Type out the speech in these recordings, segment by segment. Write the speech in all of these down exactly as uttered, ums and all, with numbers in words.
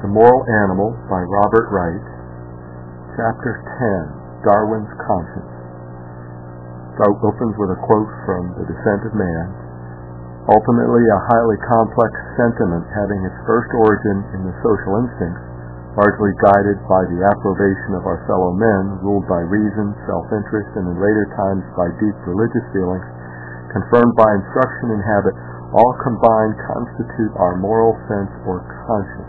The Moral Animal by Robert Wright. Chapter ten, Darwin's Conscience. It opens with a quote from The Descent of Man. Ultimately a highly complex sentiment having its first origin in the social instincts, largely guided by the approbation of our fellow men, ruled by reason, self-interest, and in later times by deep religious feelings, confirmed by instruction and habit, all combined constitute our moral sense or conscience.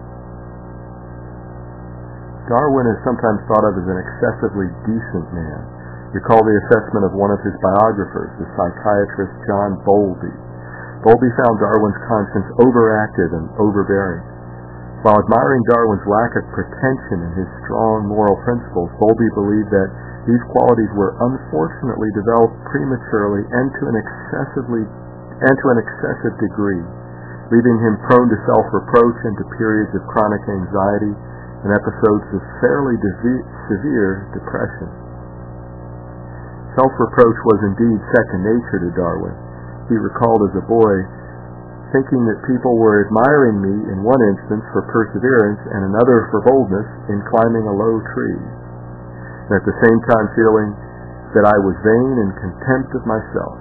Darwin is sometimes thought of as an excessively decent man. Recall the assessment of one of his biographers, the psychiatrist John Bowlby. Bowlby found Darwin's conscience overactive and overbearing. While admiring Darwin's lack of pretension and his strong moral principles, Bowlby believed that these qualities were unfortunately developed prematurely and to an excessively and to an excessive degree, leaving him prone to self-reproach and to periods of chronic anxiety and episodes of fairly de- severe depression. Self-reproach was indeed second nature to Darwin. He recalled as a boy thinking that people were admiring me in one instance for perseverance and another for boldness in climbing a low tree, and at the same time feeling that I was vain and contempt of myself.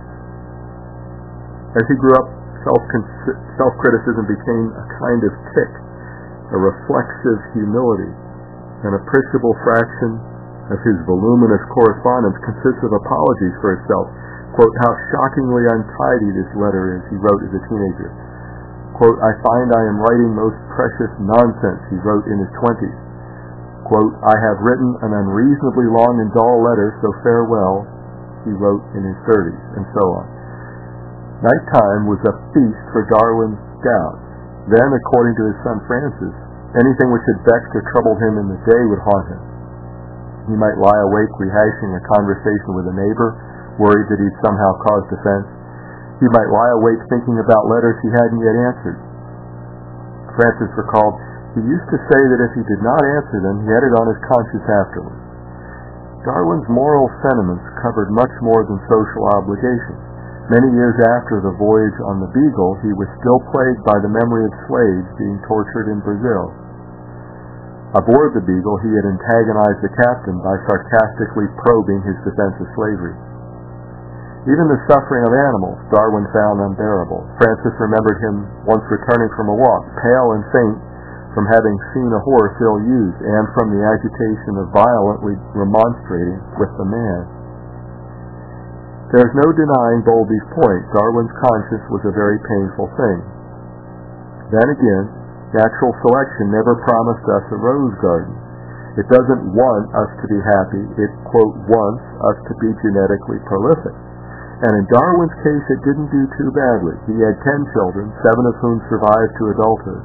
As he grew up, self-con- self-criticism became a kind of tic, a reflexive humility. An appreciable fraction of his voluminous correspondence consists of apologies for himself. Quote, "How shockingly untidy this letter is," he wrote as a teenager. Quote, "I find I am writing most precious nonsense," he wrote in his twenties. Quote, "I have written an unreasonably long and dull letter, so farewell," he wrote in his thirties, and so on. Nighttime was a feast for Darwin's doubts. Then, according to his son Francis, anything which had vexed or troubled him in the day would haunt him. He might lie awake rehashing a conversation with a neighbor, worried that he'd somehow caused offense. He might lie awake thinking about letters he hadn't yet answered. Francis recalled, he used to say that if he did not answer them, he had it on his conscience afterwards. Darwin's moral sentiments covered much more than social obligations. Many years after the voyage on the Beagle, he was still plagued by the memory of slaves being tortured in Brazil. Aboard the Beagle, he had antagonized the captain by sarcastically probing his defense of slavery. Even the suffering of animals Darwin found unbearable. Francis remembered him once returning from a walk, pale and faint from having seen a horse ill-used and from the agitation of violently remonstrating with the man. There is no denying Bowlby's point. Darwin's conscience was a very painful thing. Then again, natural selection never promised us a rose garden. It doesn't want us to be happy. It, quote, wants us to be genetically prolific. And in Darwin's case, it didn't do too badly. He had ten children, seven of whom survived to adulthood.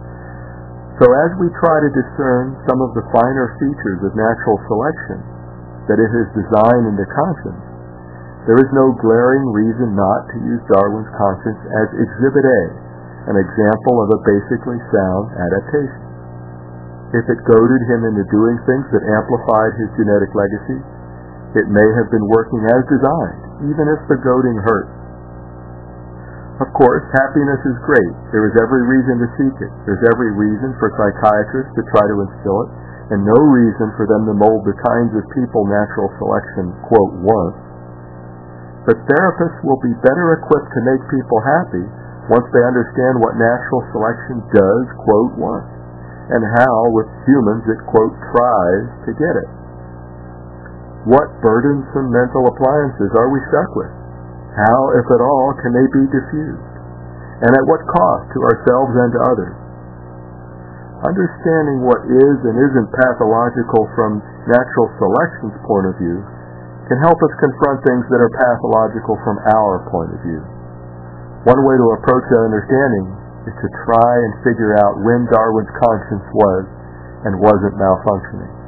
So as we try to discern some of the finer features of natural selection that it has designed into conscience, there is no glaring reason not to use Darwin's conscience as Exhibit A, an example of a basically sound adaptation. If it goaded him into doing things that amplified his genetic legacy, it may have been working as designed, even if the goading hurt. Of course, happiness is great. There is every reason to seek it. There's every reason for psychiatrists to try to instill it, and no reason for them to mold the kinds of people natural selection, quote, wants. But therapists will be better equipped to make people happy once they understand what natural selection does, quote, want, and how, with humans, it, quote, tries to get it. What burdensome mental appliances are we stuck with? How, if at all, can they be diffused? And at what cost to ourselves and to others? Understanding what is and isn't pathological from natural selection's point of view can help us confront things that are pathological from our point of view. One way to approach that understanding is to try and figure out when Darwin's conscience was and wasn't malfunctioning.